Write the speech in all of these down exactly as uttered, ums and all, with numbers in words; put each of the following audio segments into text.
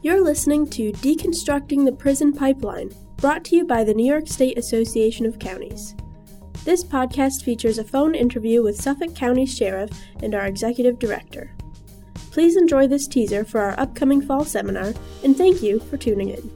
You're listening to Deconstructing the Prison Pipeline, brought to you by the New York State Association of Counties. This podcast features a phone interview with Suffolk County Sheriff and our Executive Director. Please enjoy this teaser for our upcoming fall seminar, and thank you for tuning in.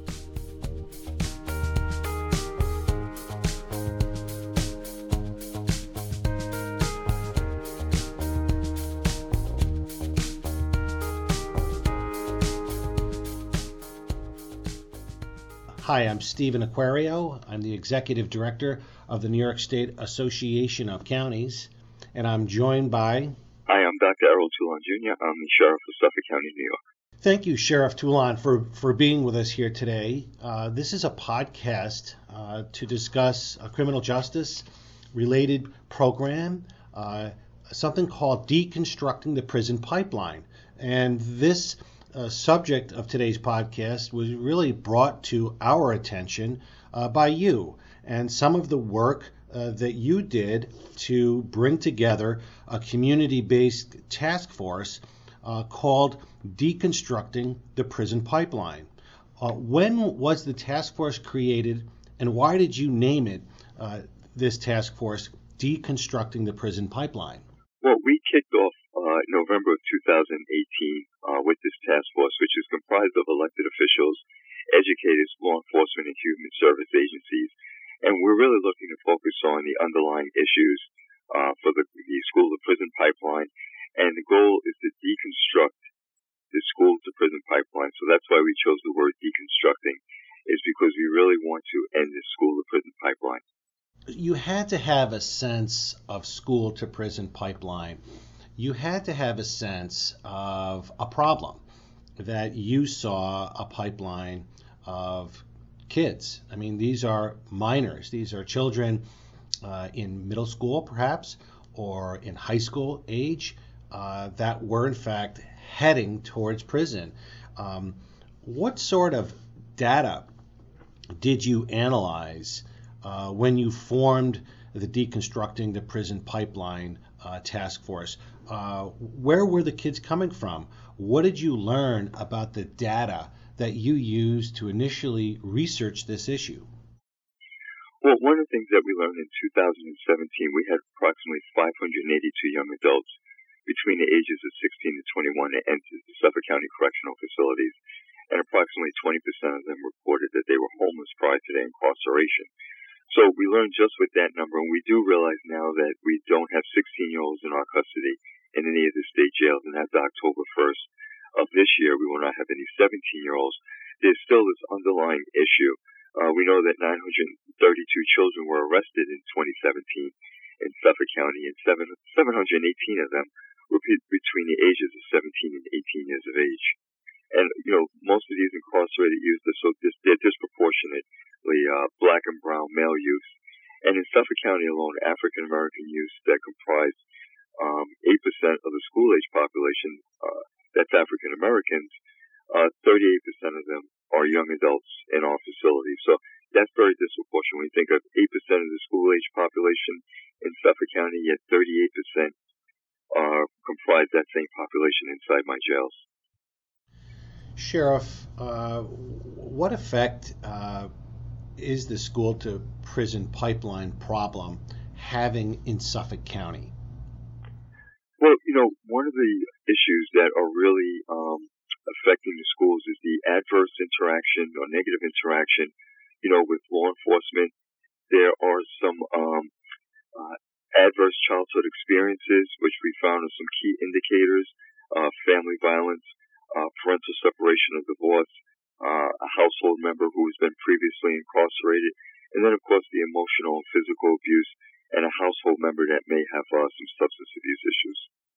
Hi, I'm Stephen Aquario. I'm the Executive Director of the New York State Association of Counties, and I'm joined by... Hi, I'm Doctor Errol Toulon Junior I'm the Sheriff of Suffolk County, New York. Thank you, Sheriff Toulon, for, for being with us here today. Uh, this is a podcast uh, to discuss a criminal justice-related program, uh, something called Deconstructing the Prison Pipeline. And this Uh, subject of today's podcast was really brought to our attention uh, by you and some of the work uh, that you did to bring together a community-based task force uh, called Deconstructing the Prison Pipeline. Uh, when was the task force created, and why did you name it uh, this task force, Deconstructing the Prison Pipeline? Well, we kicked off uh, November of two thousand eighteen uh, with this task force, which is comprised of elected officials, educators, law enforcement, and human service agencies. And we're really looking to focus on the underlying issues uh, for the, the school-to-prison pipeline. And the goal is to deconstruct the school-to-prison pipeline. So that's why we chose the word deconstructing, is because we really want to end the school-to-prison pipeline. You had to have a sense of school-to-prison pipeline. You had to have a sense of a problem, that you saw a pipeline of kids. I mean, these are minors. These are children uh, in middle school, perhaps, or in high school age uh, that were, in fact, heading towards prison. Um, what sort of data did you analyze uh, when you formed the Deconstructing the Prison Pipeline uh, task force? Uh, where were the kids coming from? What did you learn about the data that you used to initially research this issue? Well, one of the things that we learned in two thousand seventeen, we had approximately five hundred eighty-two young adults between the ages of sixteen to twenty-one that entered the Suffolk County Correctional Facilities, and approximately twenty percent of them reported that they were homeless prior to their incarceration. So we learned just with that number, and we do realize now that we don't have sixteen-year-olds in our custody in any of the state jails, and as of October first of this year, we will not have any seventeen-year-olds. There's still this underlying issue. Uh, we know that nine hundred thirty-two children were arrested in twenty seventeen in Suffolk County, and seven, seven hundred eighteen of them were pe- between the ages of seventeen and eighteen years of age. And, you know, most of these incarcerated youth are so dis- they're disproportionately uh, black and brown male youth. And in Suffolk County alone, African American youth that comprise um, eight percent of the school-age population, uh, that's African Americans, uh, thirty-eight percent of them are young adults in our facilities. So that's very disproportionate. When you think of eight percent of the school-age population in Suffolk County, yet thirty-eight percent uh, comprise that same population inside my jails. Sheriff, uh, what effect uh, is the school-to-prison pipeline problem having in Suffolk County? Well, you know, one of the issues that are really um, affecting the schools is the adverse interaction or negative interaction, you know, with law enforcement. There are some um, uh, adverse childhood experiences, which we found are some key indicators, uh, family violence, uh, parental separation or divorce, uh, a household member who has been previously incarcerated, and then, of course, the emotional and physical abuse, and a household member that may have uh, some substance abuse issues.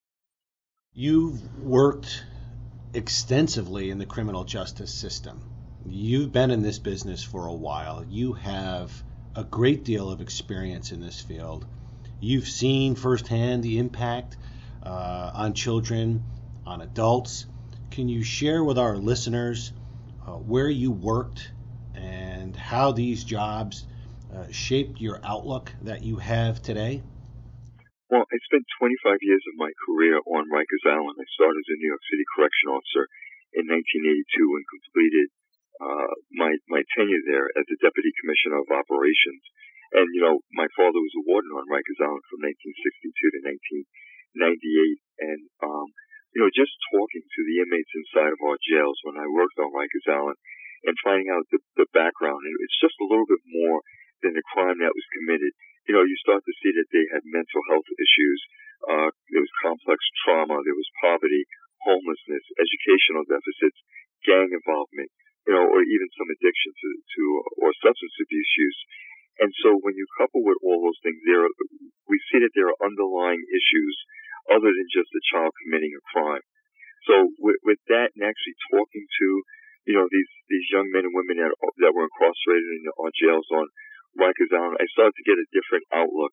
You've worked extensively in the criminal justice system. You've been in this business for a while. You have a great deal of experience in this field. You've seen firsthand the impact uh, on children, on adults. Can you share with our listeners uh, where you worked and how these jobs Uh, shaped your outlook that you have today? Well, I spent twenty-five years of my career on Rikers Island. I started as a New York City correction officer in nineteen eighty-two and completed uh, my my tenure there as a Deputy Commissioner of Operations. And, you know, my father was a warden on Rikers Island from nineteen sixty-two to nineteen ninety-eight. And, um, you know, just talking to the inmates inside of our jails when I worked on Rikers Island and finding out the, the background, and it's just a little bit more than the crime that was committed. You know, you start to see that they had mental health issues. Uh, there was complex trauma. There was poverty, homelessness, educational deficits, gang involvement, you know, or even some addiction to, to or substance abuse use. And so when you couple with all those things, there are, we see that there are underlying issues other than just a child committing a crime. So with, with that, and actually talking to, you know, these these young men and women that that were incarcerated in our jails on Rikers Island, I started to get a different outlook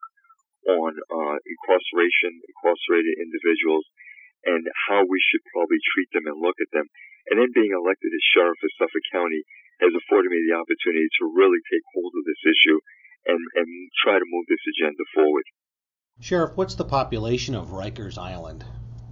on uh, incarceration, incarcerated individuals, and how we should probably treat them and look at them. And then being elected as sheriff of Suffolk County has afforded me the opportunity to really take hold of this issue and, and try to move this agenda forward. Sheriff, what's the population of Rikers Island?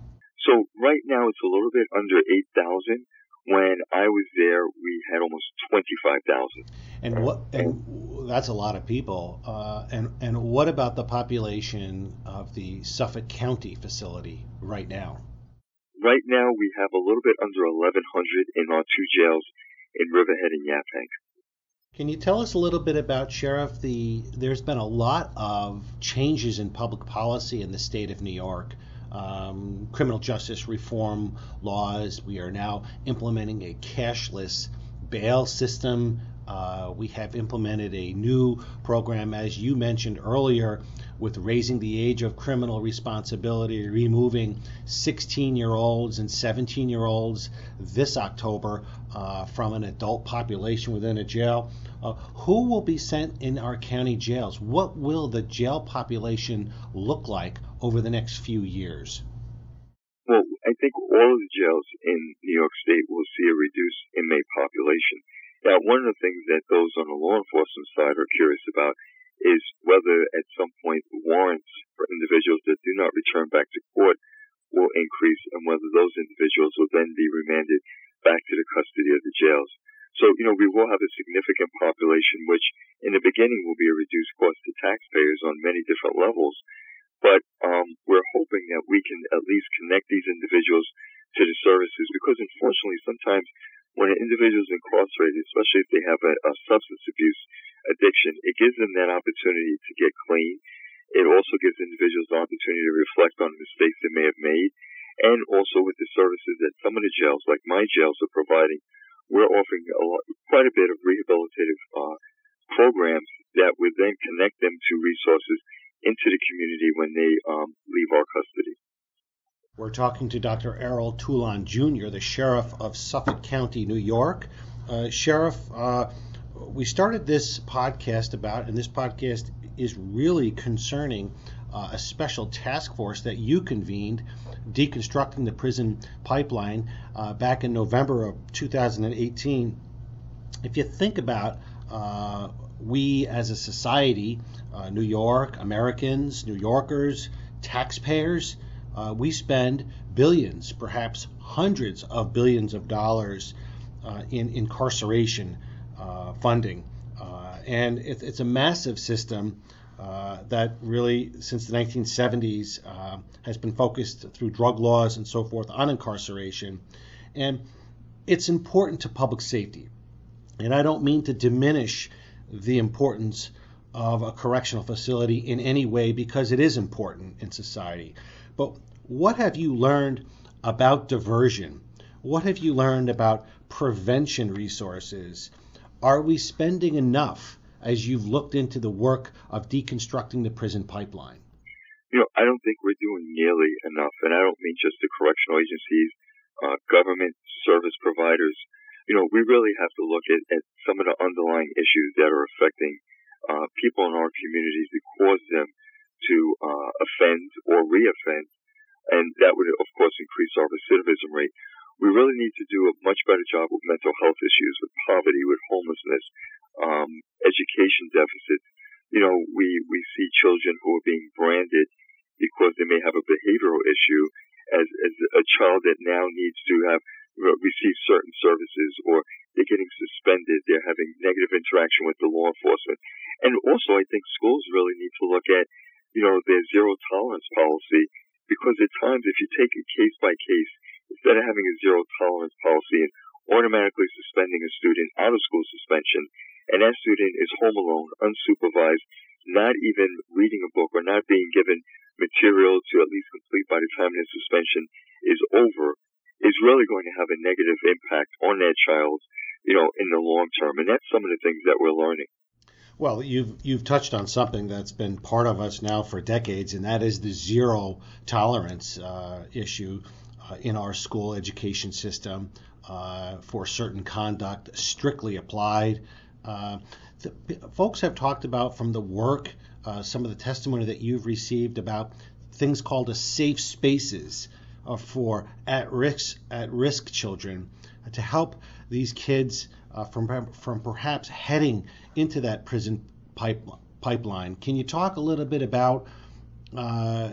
So right now it's a little bit under eight thousand. When I was there, we had almost twenty-five thousand. And what? And that's a lot of people. Uh, and and what about the population of the Suffolk County facility right now? Right now, we have a little bit under eleven hundred in our two jails in Riverhead and Yaphank. Can you tell us a little bit about, Sheriff, the there's been a lot of changes in public policy in the state of New York. Um, criminal justice reform laws. We are now implementing a cashless bail system. Uh, we have implemented a new program, as you mentioned earlier, with raising the age of criminal responsibility, removing sixteen-year-olds and seventeen-year-olds this October uh, from an adult population within a jail. Uh, who will be sent in our county jails? What will the jail population look like over the next few years? Well, I think all of the jails in New York State will see a reduced inmate population. Now, one of the things that those on the law enforcement side are curious about is whether at some point warrants for individuals that do not return back to court will increase and whether those individuals will then be remanded back to the custody of the jails. So, you know, we will have a significant population, which in the beginning will be a reduced cost to taxpayers on many different levels. But um, we're hoping that we can at least connect these individuals to the services because, unfortunately, sometimes when an individual is incarcerated, especially if they have a, a substance abuse addiction, it gives them that opportunity to get clean. It also gives individuals the opportunity to reflect on the mistakes they may have made. And also with the services that some of the jails, like my jails, are providing, we're offering a lot, quite a bit of rehabilitative uh, programs that would then connect them to resources into the community when they um, leave our custody. We're talking to Doctor Errol Toulon, Junior, the Sheriff of Suffolk County, New York. Uh, Sheriff, uh, we started this podcast about, and this podcast is really concerning uh, a special task force that you convened, Deconstructing the Prison Pipeline, uh, back in November of two thousand eighteen. If you think about uh, we as a society, uh, New York, Americans, New Yorkers, taxpayers, uh, we spend billions, perhaps hundreds of billions of dollars uh, in incarceration uh, funding. Uh, and it, it's a massive system uh, that really, since the nineteen seventies, uh, has been focused through drug laws and so forth on incarceration. And it's important to public safety. And I don't mean to diminish the importance of a correctional facility in any way, because it is important in society. But what have you learned about diversion? What have you learned about prevention resources? Are we spending enough as you've looked into the work of deconstructing the prison pipeline? You know, I don't think we're doing nearly enough, and I don't mean just the correctional agencies, uh, government service providers. You know, we really have to look at, at some of the underlying issues that are affecting uh, people in our communities that cause them to uh, offend or reoffend, and that would, of course, increase our recidivism rate. We really need to do a much better job with mental health issues, with poverty, with homelessness, um, education deficits. You know, we, we see children who are being branded because they may have a behavioral issue as, as a child that now needs to have receive certain services, or they're getting suspended, they're having negative interaction with the law enforcement. And also, I think schools really need to look at, you know, their zero tolerance policy, because at times, if you take it case by case, instead of having a zero tolerance policy and automatically suspending a student out of school suspension, and that student is home alone, unsupervised, not even reading a book or not being given material to at least complete by the time their suspension is over, is really going to have a negative impact on that child, you know, in the long term. And that's some of the things that we're learning. Well, you've you've touched on something that's been part of us now for decades, and that is the zero tolerance uh, issue uh, in our school education system uh, for certain conduct, strictly applied. Uh, the, folks have talked about from the work, uh, some of the testimony that you've received about things called a safe spaces uh, for at-risk at-risk children uh, to help these kids uh, from from perhaps heading into that prison pipe, pipeline. Can you talk a little bit about uh,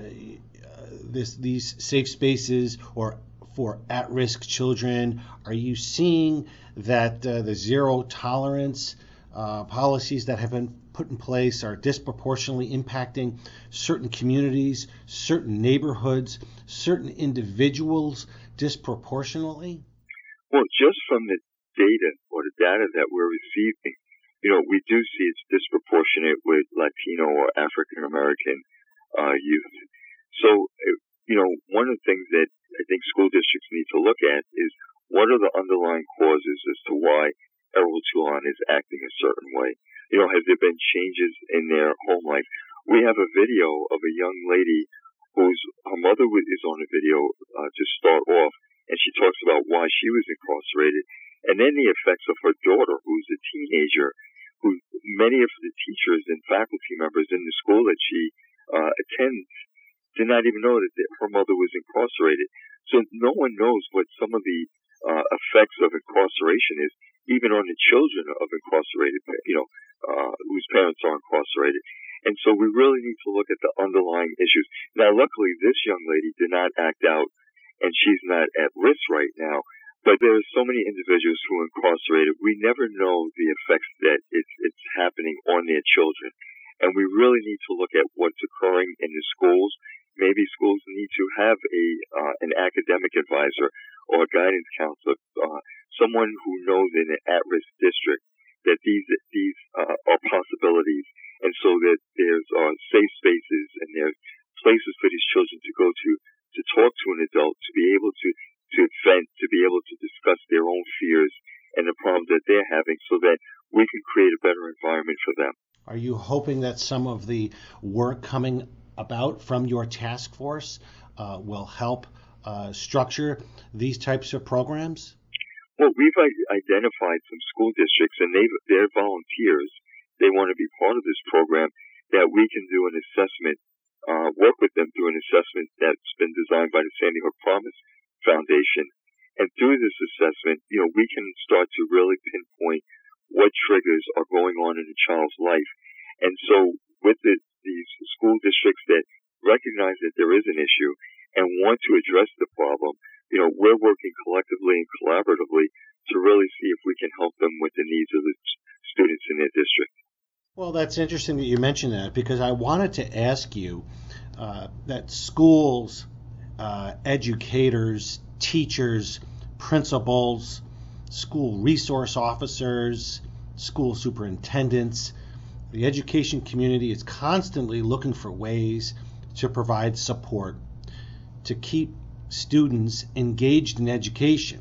this these safe spaces or for at-risk children? Are you seeing that uh, the zero tolerance uh, policies that have been put in place are disproportionately impacting certain communities, certain neighborhoods, certain individuals disproportionately? Well, just from the data or the data that we're receiving, you know, we do see it's disproportionate with Latino or African American uh, youth. So, you know, one of the things that I think school districts need to look at is what are the underlying causes as to why Errol Toulon is acting a certain way. You know, have there been changes in their home life? We have a video of a young lady whose her mother is on the video uh, to start off, and she talks about why she was incarcerated, and then the effects of her daughter, who's a teenager, who many of the teachers and faculty members in the school that she uh, attends did not even know that her mother was incarcerated. So no one knows what some of the uh, effects of incarceration is, even on the children of incarcerated, you know, uh, whose parents are incarcerated. And so we really need to look at the underlying issues. Now, luckily, this young lady did not act out, and she's not at risk right now. But there are so many individuals who are incarcerated, we never know the effects that it's, it's happening on their children. And we really need to look at what's occurring in the schools. Maybe schools need to have a uh, an academic advisor or a guidance counselor, uh, someone who knows in an at-risk district that these these uh, are possibilities, and so that there's uh, safe spaces and there's places for these children to go to to talk to an adult, to be able to to vent, to be able to discuss their own fears and the problems that they're having, so that we can create a better environment for them. Are you hoping that some of the work coming about from your task force uh, will help uh, structure these types of programs? Well, we've identified some school districts, and they've, they're volunteers. They want to be part of this program, that we can do an assessment, uh, work with them through an assessment that's been designed by the Sandy Hook Promise Foundation. And through this assessment, you know, we can start to really pinpoint what triggers are going on in a child's life. And so with the, these school districts that recognize that there is an issue and want to address the problem, you know, we're working collectively and collaboratively to really see if we can help them with the needs of the students in their district. Well, that's interesting that you mentioned that, because I wanted to ask you uh, that schools, uh, educators, teachers, principals, school resource officers, school superintendents, the education community is constantly looking for ways to provide support to keep students engaged in education,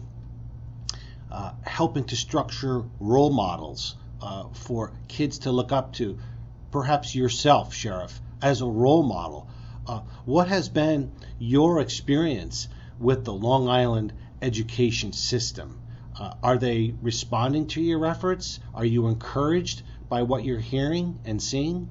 uh, helping to structure role models uh, for kids to look up to, perhaps yourself, Sheriff, as a role model. Uh, what has been your experience with the Long Island education system? Uh, are they responding to your efforts? Are you encouraged by what you're hearing and seeing?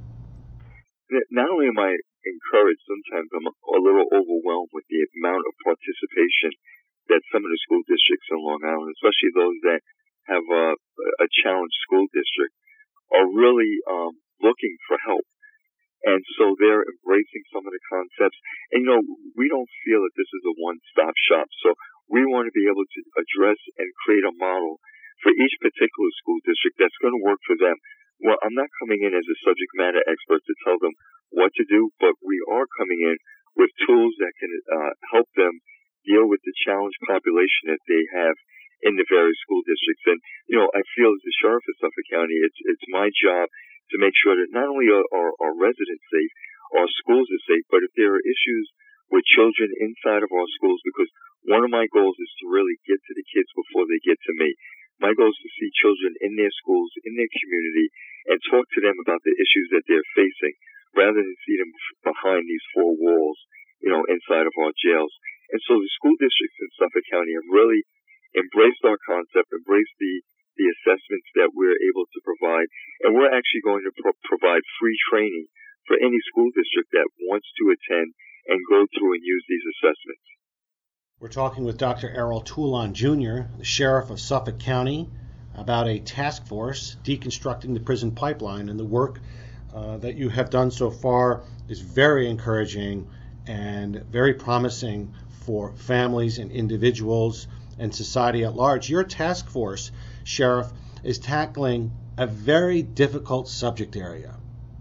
Not only am I encouraged, sometimes I'm a little overwhelmed with the amount of participation that some of the school districts in Long Island, especially those that have a, a challenged school district, are really um, looking for help. And so they're embracing some of the concepts. And, you know, we don't feel that this is a one-stop shop. So we want to be able to address and create a model for each particular school district that's going to work for them. Well, I'm not coming in as a subject matter expert to tell them what to do, but we are coming in with tools that can uh, help them deal with the challenged population that they have in the various school districts. And, you know, I feel as the sheriff of Suffolk County, it's it's my job to make sure that not only are our, our residents safe, our schools are safe, but if there are issues with children inside of our schools, because one of my goals is to really get to the kids before they get to me. My goal is to see children in their schools, in their community, and talk to them about the issues that they're facing, rather than see them behind these four walls, you know, inside of our jails. And so the school districts in Suffolk County have really embraced our concept, embraced the the assessments that we're able to provide, and we're actually going to pro- provide free training for any school district that wants to attend and go through and use these assessments. We're talking with Doctor Errol Toulon, Junior, the Sheriff of Suffolk County, about a task force deconstructing the prison pipeline, and the work uh, that you have done so far is very encouraging and very promising for families and individuals and society at large. Your task force, Sheriff, is tackling a very difficult subject area,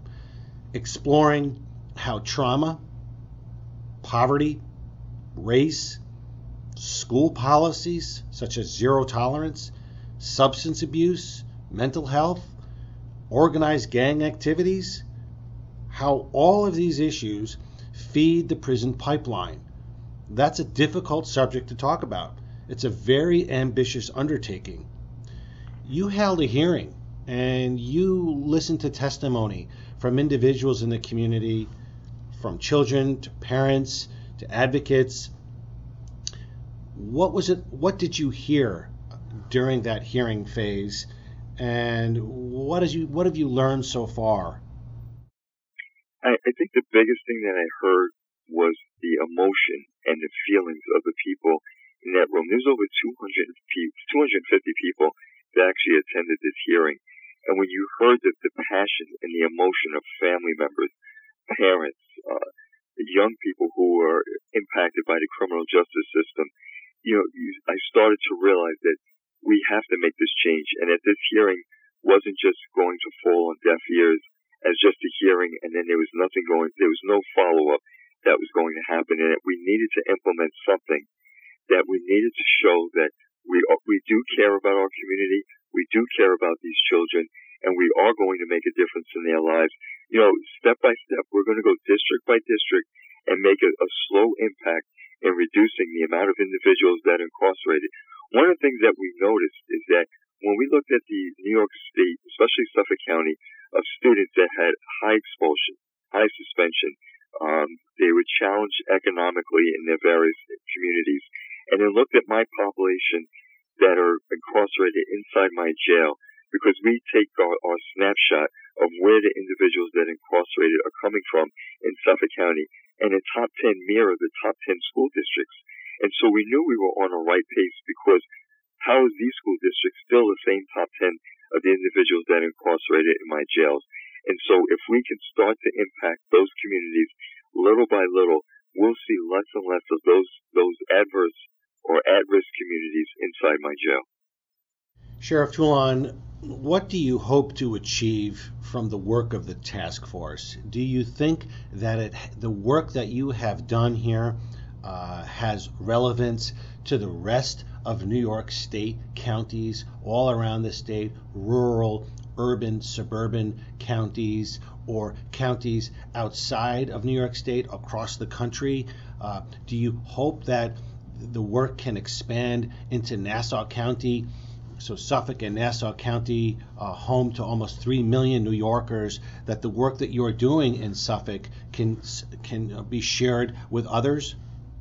exploring how trauma, poverty, race, school policies such as zero tolerance, substance abuse, mental health, organized gang activities, how all of these issues feed the prison pipeline. That's a difficult subject to talk about. It's a very ambitious undertaking. You held a hearing and you listened to testimony from individuals in the community, from children to parents to advocates. What was it? What did you hear during that hearing phase, and what has you what have you learned so far? I, I think the biggest thing that I heard was the emotion and the feelings of the people in that room. There's over two hundred, two hundred fifty people that actually attended this hearing. And when you heard the, the passion and the emotion of family members, parents, uh, young people who were impacted by the criminal justice system, you know, you, I started to realize that we have to make this change. And that this hearing wasn't just going to fall on deaf ears as just a hearing, and then there was nothing going, there was no follow-up that was going to happen. And that we needed to implement something, that we needed to show that we we do care about our community, we do care about these children, and we are going to make a difference in their lives. You know, step by step, we're going to go district by district and make a, a slow impact in reducing the amount of individuals that are incarcerated. One of the things that we noticed is that when we looked at the New York State, especially Suffolk County, of students that had high expulsion, high suspension, um, they were challenged economically in their various communities, and then looked at my population that are incarcerated inside my jail, because we take our, our snapshot of where the individuals that are incarcerated are coming from in Suffolk County, and the top ten mirror the top ten school districts. And so we knew we were on a right pace, because how is these school districts still the same top ten of the individuals that are incarcerated in my jails? And so if we can start to impact those communities little by little, we'll see less and less of those those adverse or at-risk communities inside my jail. Sheriff Toulon, what do you hope to achieve from the work of the task force? Do you think that it, the work that you have done here uh, has relevance to the rest of New York State counties all around the state, rural, urban, suburban counties, or counties outside of New York State across the country? Uh, do you hope that the work can expand into Nassau County, so Suffolk and Nassau County, uh, home to almost three million New Yorkers, that the work that you're doing in Suffolk can can be shared with others?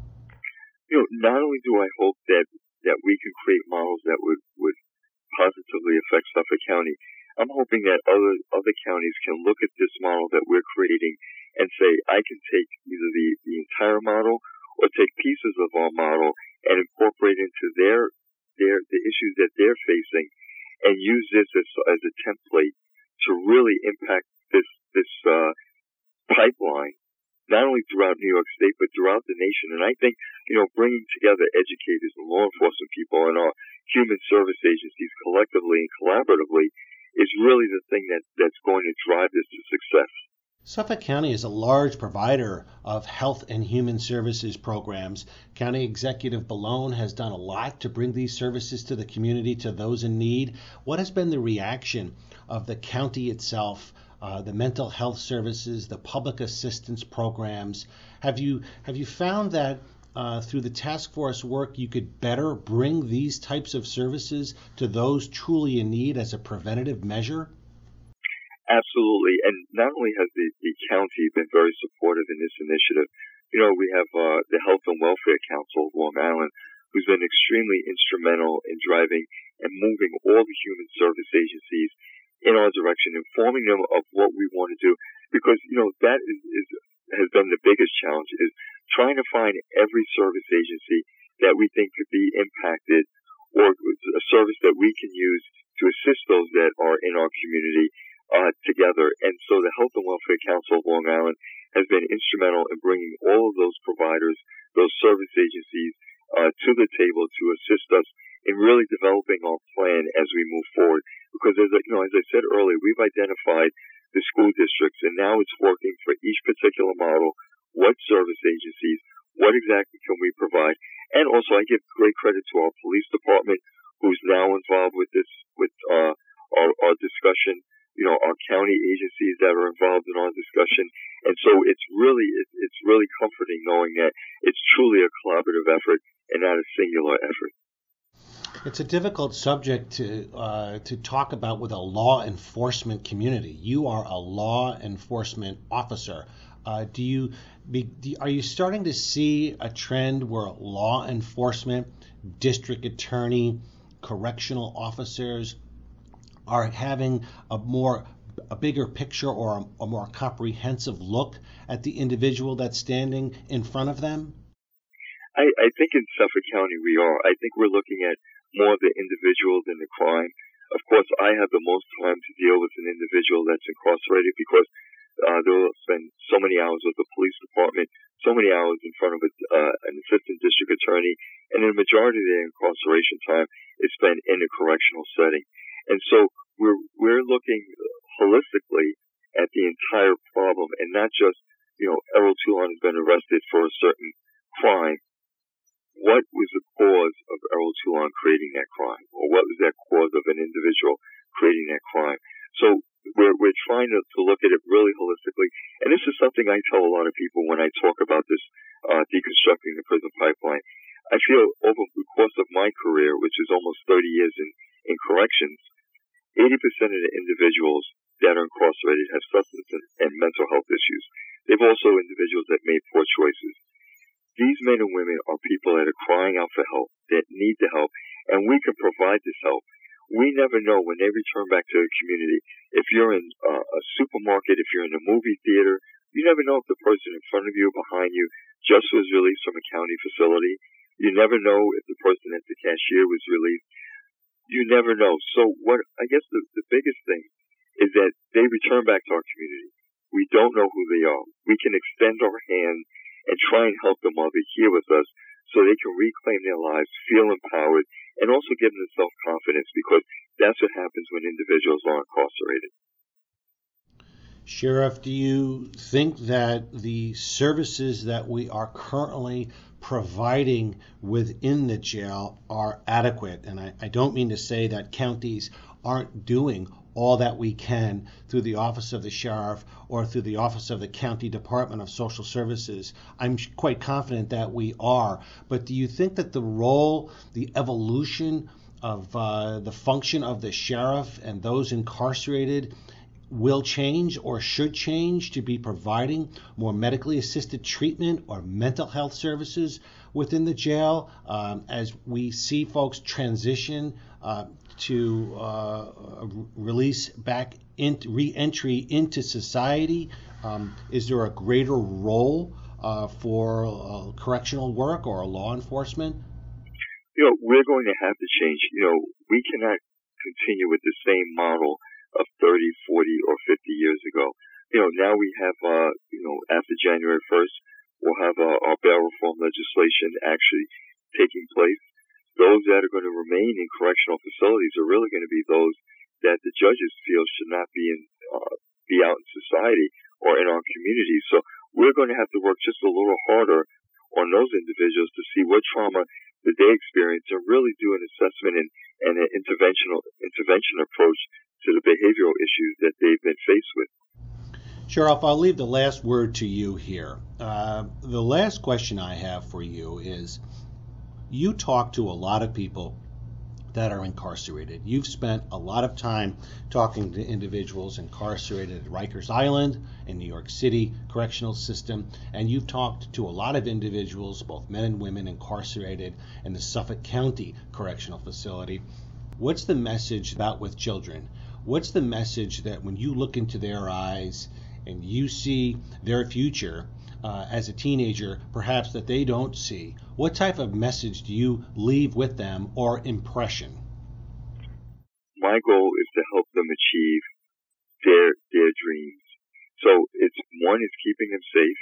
You know, not only do I hope that, that we can create models that would, would positively affect Suffolk County, I'm hoping that other other counties can look at this model that we're creating and say, I can take either the, the entire model or take pieces of our model and incorporate into their their the issues that they're facing, and use this as as a template to really impact this this uh, pipeline, not only throughout New York State, but throughout the nation. And I think, you know, bringing together educators and law enforcement people and our human service agencies collectively and collaboratively is really the thing that, that's going to drive this to success. Suffolk County is a large provider of health and human services programs. County Executive Bellone has done a lot to bring these services to the community, to those in need. What has been the reaction of the county itself, uh, the mental health services, the public assistance programs? Have you have you found that uh, through the task force work you could better bring these types of services to those truly in need as a preventative measure? Absolutely. And not only has the, the county been very supportive in this initiative, you know, we have uh, the Health and Welfare Council of Long Island, who's been extremely instrumental in driving and moving all the human service agencies in our direction, informing them of what we want to do. Because, you know, that is, is has been the biggest challenge, is trying to find every service agency that we think could be impacted or a service that we can use to assist those that are in our community Uh, together. And so the Health and Welfare Council of Long Island has been instrumental in bringing all of those providers, those service agencies, uh, to the table to assist us in really developing our plan as we move forward. Because as I, you know, as I said earlier, we've identified the school districts, and now it's working for each particular model. What service agencies? What exactly can we provide? And also, I give great credit to our police department, who's now involved with this, with uh, our, our discussion. You know, our county agencies that are involved in our discussion. And so it's really, it's really comforting knowing that it's truly a collaborative effort and not a singular effort. It's a difficult subject to uh, to talk about with a law enforcement community. You are a law enforcement officer. Uh, do you be, do, are you starting to see a trend where law enforcement, district attorney, correctional officers are having a more a bigger picture or a, a more comprehensive look at the individual that's standing in front of them? I, I think in Suffolk County we are. I think we're looking at more of the individual than the crime. Of course, I have the most time to deal with an individual that's incarcerated because uh, they'll spend so many hours with the police department, so many hours in front of a, uh, an assistant district attorney, and the majority of their incarceration time is spent in a correctional setting. And so we're we're looking holistically at the entire problem, and not just, you know, Errol Toulon has been arrested for a certain crime. What was the cause of Errol Toulon creating that crime, or what was that cause of an individual creating that crime? So we're we're trying to, to look at it really holistically, and this is something I tell a lot of people when I talk about this uh, deconstructing the prison pipeline. I feel over the course of my career, which is almost thirty years in, in corrections, eighty percent of the individuals that are incarcerated have substance and mental health issues. They've also individuals that made poor choices. These men and women are people that are crying out for help, that need the help, and we can provide this help. We never know when they return back to the community. If you're in uh, a supermarket, if you're in a movie theater, you never know if the person in front of you or behind you just was released from a county facility. You never know if the person at the cashier was released. You never know. So what I guess the, the biggest thing is that they return back to our community. We don't know who they are. We can extend our hand and try and help them while they're here with us so they can reclaim their lives, feel empowered, and also give them self-confidence, because that's what happens when individuals are incarcerated. Sheriff, do you think that the services that we are currently providing within the jail are adequate? And I, I don't mean to say that counties aren't doing all that we can through the Office of the Sheriff or through the Office of the County Department of Social Services. I'm quite confident that we are. But do you think that the role, the evolution of uh, the function of the sheriff and those incarcerated will change or should change to be providing more medically assisted treatment or mental health services within the jail um, as we see folks transition uh, to uh, release back into re-entry into society? Um, is there a greater role uh, for uh, correctional work or law enforcement? You know, we're going to have to change. You know, we cannot continue with the same model of thirty, forty, or fifty years ago. you know, now we have, uh, you know, after January first, we'll have uh, our bail reform legislation actually taking place. Those that are going to remain in correctional facilities are really going to be those that the judges feel should not be in, uh, be out in society or in our community. So we're going to have to work just a little harder on those individuals to see what trauma that they experience and really do an assessment and, and an interventional intervention approach to the behavioral issues that they've been faced with. Sheriff, I'll leave the last word to you here. Uh, the last question I have for you is, you talk to a lot of people that are incarcerated. You've spent a lot of time talking to individuals incarcerated at Rikers Island in New York City Correctional System, and you've talked to a lot of individuals, both men and women, incarcerated in the Suffolk County Correctional Facility. What's the message about with children? What's the message that when you look into their eyes and you see their future uh, as a teenager, perhaps that they don't see, what type of message do you leave with them or impression? My goal is to help them achieve their their dreams. So it's one is keeping them safe.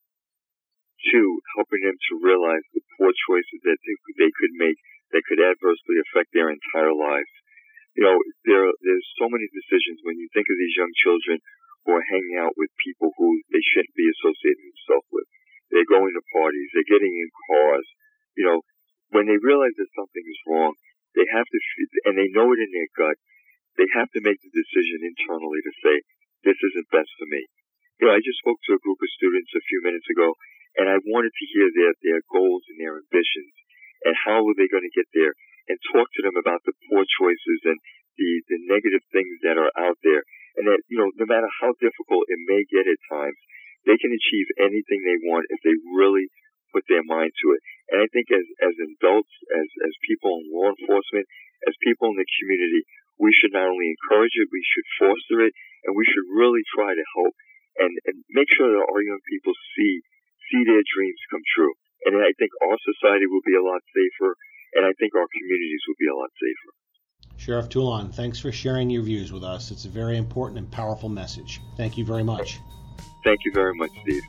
Two, helping them to realize the poor choices that they, they could make that could adversely affect their entire lives. You know, there there's so many decisions when you think of these young children who are hanging out with people who they shouldn't be associating themselves with. They're going to parties. They're getting in cars. You know, when they realize that something is wrong, they have to, and they know it in their gut, they have to make the decision internally to say, this isn't best for me. You know, I just spoke to a group of students a few minutes ago, and I wanted to hear their, their goals and their ambitions, and how were they going to get there, and talk to them about the poor choices and the, the negative things that are out there. And that, you know, no matter how difficult it may get at times, they can achieve anything they want if they really put their mind to it. And I think as, as adults, as, as people in law enforcement, as people in the community, we should not only encourage it, we should foster it, and we should really try to help and, and make sure that our young people see, see their dreams come true. And I think our society will be a lot safer, and I think our communities will be a lot safer. Sheriff Toulon, thanks for sharing your views with us. It's a very important and powerful message. Thank you very much. Thank you very much, Steve.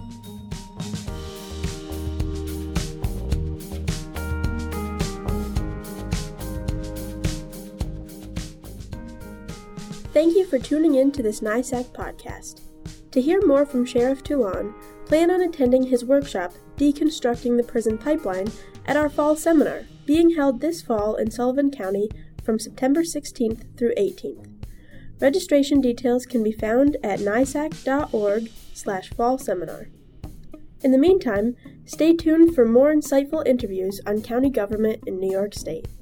Thank you for tuning in to this N I S A C podcast. To hear more from Sheriff Toulon, plan on attending his workshop, Deconstructing the Prison Pipeline, at our fall seminar, being held this fall in Sullivan County from September sixteenth through eighteenth. Registration details can be found at nisac.org slash fall seminar. In the meantime, stay tuned for more insightful interviews on county government in New York State.